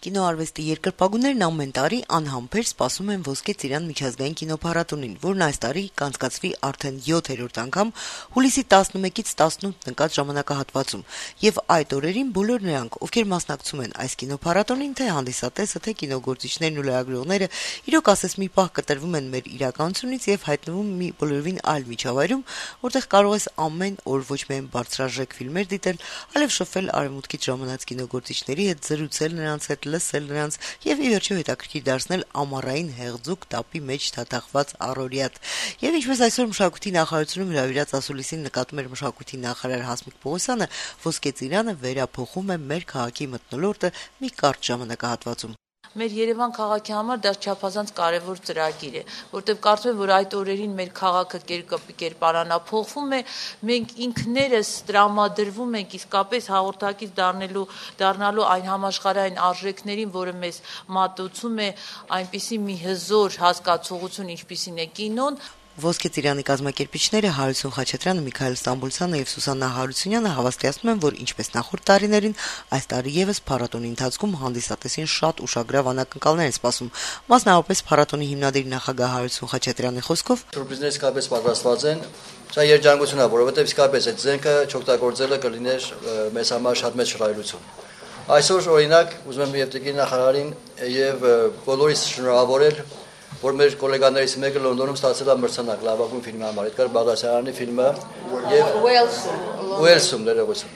Կինոարվեստի երկրպագուներն ամեն տարի անհամբեր սպասում են Ոսկե ծիրան միջազգային կինոփառատոնին, որն այս տարի կանցկացվի արդեն 7-րդ անգամ հուլիսի 11-ից 18 նկատ ժամանակահատվածում, եւ այդ օրերին բոլոր նրանք, ովքեր մասնակցում են այս կինոփառատոնին, թե հանդիսատեսը, թե կինոգործիչներն ու լրագրողները, իրոք ասես մի պահ կտրվում են մեր իրականությունից եւ հայտնվում մի բոլորովին այլ միջավայրում, որտեղ կարող ես ամեն օր ոչ միայն բարձրաժեք ֆիլմեր դիտել, այլև շփվել արևմուտքից ժամանած կինոգործիչների հետ, զրուցել նրանց հետ, լսել նրանց եւ ի վերջո հետաքրքիր դարձնել ամառային հեղձուկ տապի մեջ թաթախված առօրյատ։ Եվ ինչպես այսօր մշակույթի նախարարությունում հրավիրած ասուլիսին նկատում էր մշակույթի նախարար Հասմիկ Պողոսյանը, Ոսկե ծիրանը վերափոխում է մեր քաղաքի մթնոլորտը մի կարճ ժամանակահատվածում։ Մեր Երևան քաղաքի համար դա չափազանց կարևոր ծրագիր է, որտեղ կարծում եմ, որ այդ օրերին մեր քաղաքը կերպարանափոխվում է, մենք ինքներս տրամադրվում ենք իսկապես հաղորդակից դառնալու այն համաշխարհային արժեքներին, որը մեզ մատուցում է այնպիսի մի հզոր հասկացողություն, ինչպիսին է կինոն։ Ոսկե ծիրանի կազմակերպիչները Հարություն Խաչատրյանը, Միքայել Ստամբուլցյանը եւ Սուսաննա Հարությունյանը հավաստիացնում են, որ ինչպես նախորդ տարիներին, այս տարի եւս փառատոնի ընթացքում հանդիսատեսին շատ ուշագրավ անակնկալներ են սպասում։ Մասնավորապես փառատոնի հիմնադիր նախագահ Հարություն Խաչատրյանի խոսքով սուրպրիզները իսկապես պատրաստված են։ Սա երջանկություն է, որովհետեւ իսկապես այդ զենքը չօգտագործելը կլիներ մեզ համար շատ մեծ շռայլություն։ Այսօր օրինակ ուզում եմ եւ տիկին նախարարին եւ բոլորիս շնորհավորել, որ մեր գոլեգաներից մեկը Լոնդոնում ստացել է մրցանակ լավագույն ֆիլմի համար, Էդգար Բաղդասարյանի ֆիլմը եւ Ուելսում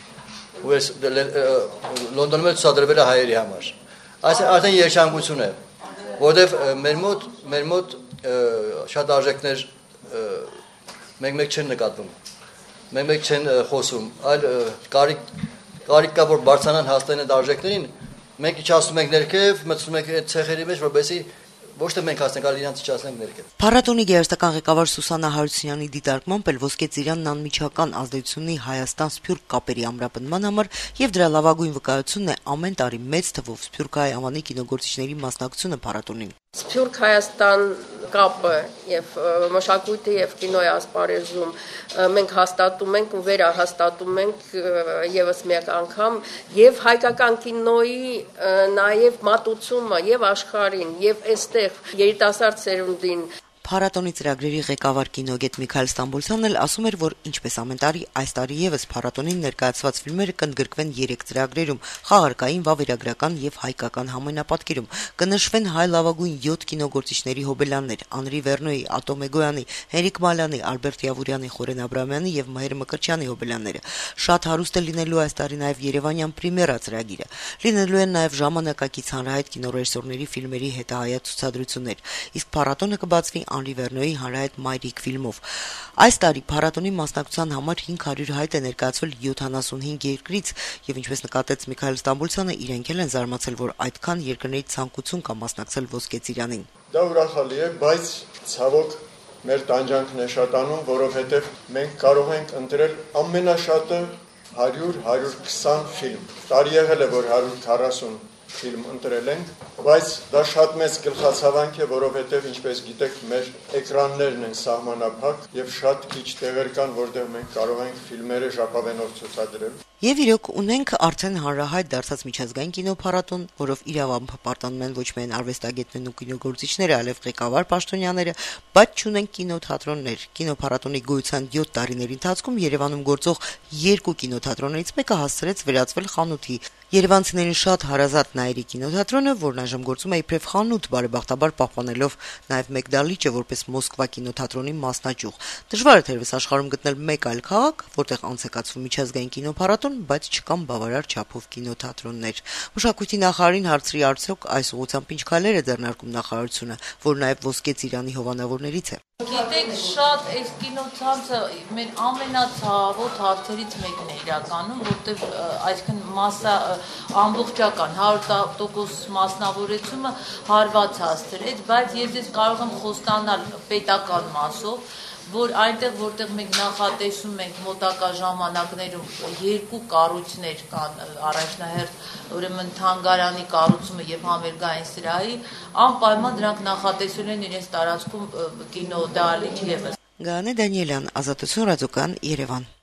Լոնդոնում ցուցադրվել է հայերի համար։ Այս արդեն երջանկություն է, որովհետեւ մեր մոտ շատ արժեքներ մեկ չեն նկատվում, մեկ չեն խոսում, այլ կարիք կա, որ բարձրանան հասնեն այդ արժեքներին, մենք իջացնում ենք ներքև, մտցնում ենք այդ ցեղերի մեջ, որպեսզի ոչ թե մենք հասնենք, այլ իրանց իջացնենք ներքև։ Փառատոնի գերստական ղեկավար Սուսաննա Հարությունյանի դիտարկմամբ էլ Ոսկե ծիրանն անմիջական ազդեցություն ունի Հայաստան-Սփյուռք կապերի ամրապնդման համար եւ դրա լավագույն վկայությունն է ամեն տարի մեծ թվով սփյուռքահայ անվանի կինոգործիչների մասնակցությունը փառատոնին։ Սփյուռք-Հայաստան կապը եւ մշակույթի եւ կինոյի ասպարեզում մենք հաստատում ենք ու վերահաստատում ենք եւս մեկ անգամ եւ հայկական կինոյի նաեւ մատուցումը եւ աշխարհին եւ այստեղ երիտասարդ սերունդին։ Փառատոնի ծրագրերի ղեկավար կինոգետ Միքայել Ստամբուլցյանն էլ ասում էր, որ ինչպես ամեն տարի, այս տարի եւս փառատոնին ներկայացված ֆիլմերը կընդգրկվեն 3 ծրագրերում՝ խաղարկային, վավերագրական եւ հայկական համայնապատկերում։ Կնշվեն հայ լավագույն 7 կինոգործիչների հոբելյաններ՝ Անրի Վերնոյի, Ատոմ Էգոյանի, Հենրիկ Մալյանի, Ալբերտ Յավուրյանի, Խորեն Աբրահամյանի եւ Մհեր Մկրտչյանի հոբելյանները։ Շատ հարուստ է լինելու այս տարի նաեւ Երևանյան պրեմիերա ծրագիրը։ Լինելու են նաեւ ժամանակակից հանրահայտ կինոռեժիսորների ֆիլմերի հետահայտ ցուցադրություններ։ Իսկ փառատոնը կբացվի Անրի Վերնոյի հանրահայտ Մայրիկ ֆիլմով։ Այս տարի փառատոնի մասնակցության համար 500 հայտ է ներկայացվել 75 երկրից եւ ինչպես նկատեց Միքայել Ստամբուլցյանը, իրենք էլ են զարմացել, որ այդքան երկրների ցանկություն կա մասնակցել Ոսկե ծիրանին։ Դա ուրախալի է, բայց ցավոք մեր տանջանքն է շատանում, որովհետեւ մենք կարող ենք ընտրել ամենաշատը 100-120 ֆիլմ։ Տարի եղել է, որ 140 ֆիլմ ընտրել ենք, բայց դա շատ մեծ գլխացավանք է, որովհետև ինչպես գիտեք, մեր էկրաններն են սահմանափակ եւ շատ քիչ տեղեր կան, որտեղ մենք կարող ենք ֆիլմերը ժապավենով ցուցադրել։ Եվ իրոք ունենք արդեն հանրահայտ դարձած միջազգային կինոփառատոն, որով իրավամբ պարտանում են ոչ միայն արվեստագետներն ու կինոգործիչները, այլև ղեկավար պաշտոնյաները, բայց չունենք կինոթատրոններ։ Կինոփառատոնի գոյության 7 տարիների ընթացքում Երևանում գործող 2 կինոթատրոններից մեկը հասցրեց վերածվել խանութի։ Երևանցիներին շատ հարազատ Նաիրի կինոթատրոնը, որն այժմ գործում է իբրև խանութ, բարեբախտաբար պահպանելով նաև մեկ դահլիճը որպես Մոսկվա կինոթատրոնի մասնաճյուղ։ Դժվար է թերևս աշխարհում գտնել մեկ այլ քաղաք, որտեղ անց է կացվում միջազգային կինոփառատոն, բայց չկան բավարար չափով կինոթատրոններ։ Մշակույթի նախարարին հարցրի արդյոք այս ուղղությամբ ինչ քայլեր է ձեռնարկում նախարարությունը, որ նաև Ոսկե ծիրանի հովանավորներից է։ Գիտեք, շատ այս կինոցանցը մեր ամենացավոտ հարցերից մեկն է իրականում, որտեղ այսքան մասսա ամբողջական 100% մասնավորեցումը հարված հասցրեց, բայց ես ես կարող եմ խոստանալ պետական մասով, որ այնտեղ, որտեղ մենք նախատեսում ենք մոտակա ժամանակներում 2 կառույցներ կան առաջնահերթ, ուրեմն թանգարանի կառուցումը եւ համերգային սրահի, անպայման դրանք նախատեսել են իրենց տարածքում կինոդահլիճ եւս։ Գանե Դանիելյան, Ազատություն ռադիոկայան, Երևան։